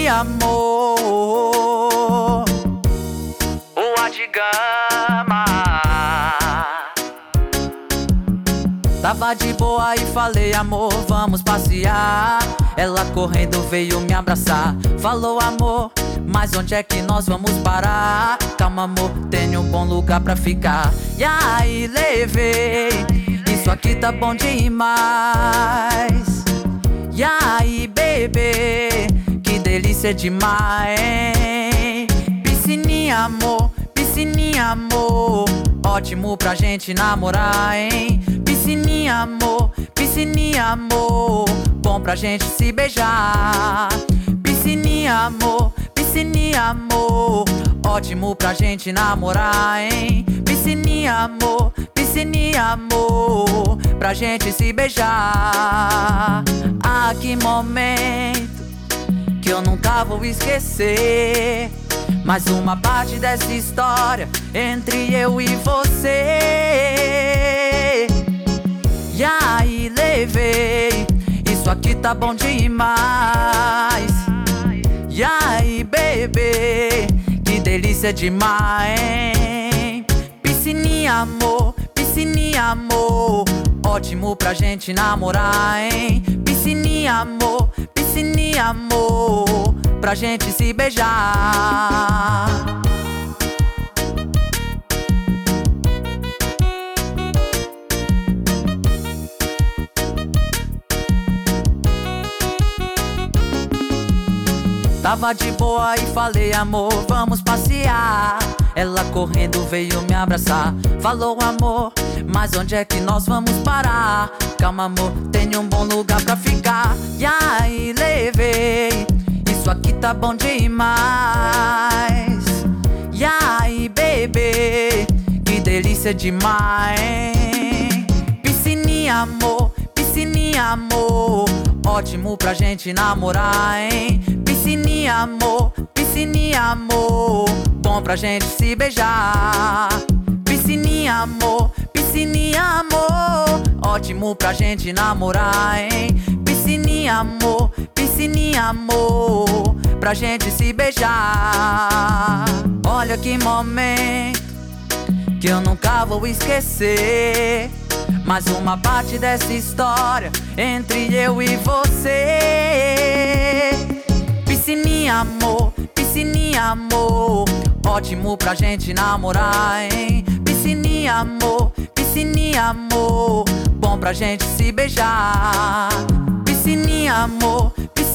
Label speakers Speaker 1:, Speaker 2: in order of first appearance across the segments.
Speaker 1: amor.
Speaker 2: O Adigama.
Speaker 1: Tava de boa e falei, amor, vamos passear. Ela correndo veio me abraçar. Falou, amor, mas onde é que nós vamos parar? Calma, amor, tenho um bom lugar pra ficar. E aí levei, isso aqui tá bom demais. E aí, bebê, que delícia demais, hein? Piscininha, amor, ótimo pra gente namorar, hein? Piscininha, amor, bom pra gente se beijar. Piscininha, amor, ótimo pra gente namorar, hein? Piscininha, amor, pra gente se beijar. Ah, que momento que eu nunca vou esquecer. Mais uma parte dessa história entre eu e você. E aí levei, isso aqui tá bom demais. E aí, bebê, que delícia demais, hein? Piscininha, amor, ótimo pra gente namorar, hein? Piscininha, amor, pra gente se beijar. Tava de boa e falei, amor, vamos passear. Ela correndo veio me abraçar. Falou, amor, mas onde é que nós vamos parar? Calma, amor, tenho um bom lugar pra ficar. E aí levei, isso aqui tá bom demais. E aí, bebê, que delícia demais, hein? Piscininha, amor, ótimo pra gente namorar, hein? Piscininha, amor, bom pra gente se beijar. Piscininha, amor, ótimo pra gente namorar, hein? Piscininha, amor, pra gente se beijar. Olha que momento que eu nunca vou esquecer. Mais uma parte dessa história entre eu e você. Piscininha, amor, ótimo pra gente namorar, hein? Piscininha, amor, bom pra gente se beijar. Piscininha, amor,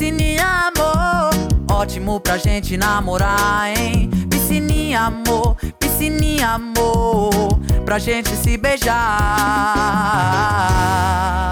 Speaker 1: ótimo pra gente namorar, hein? Piscininha, amor, pra gente se beijar.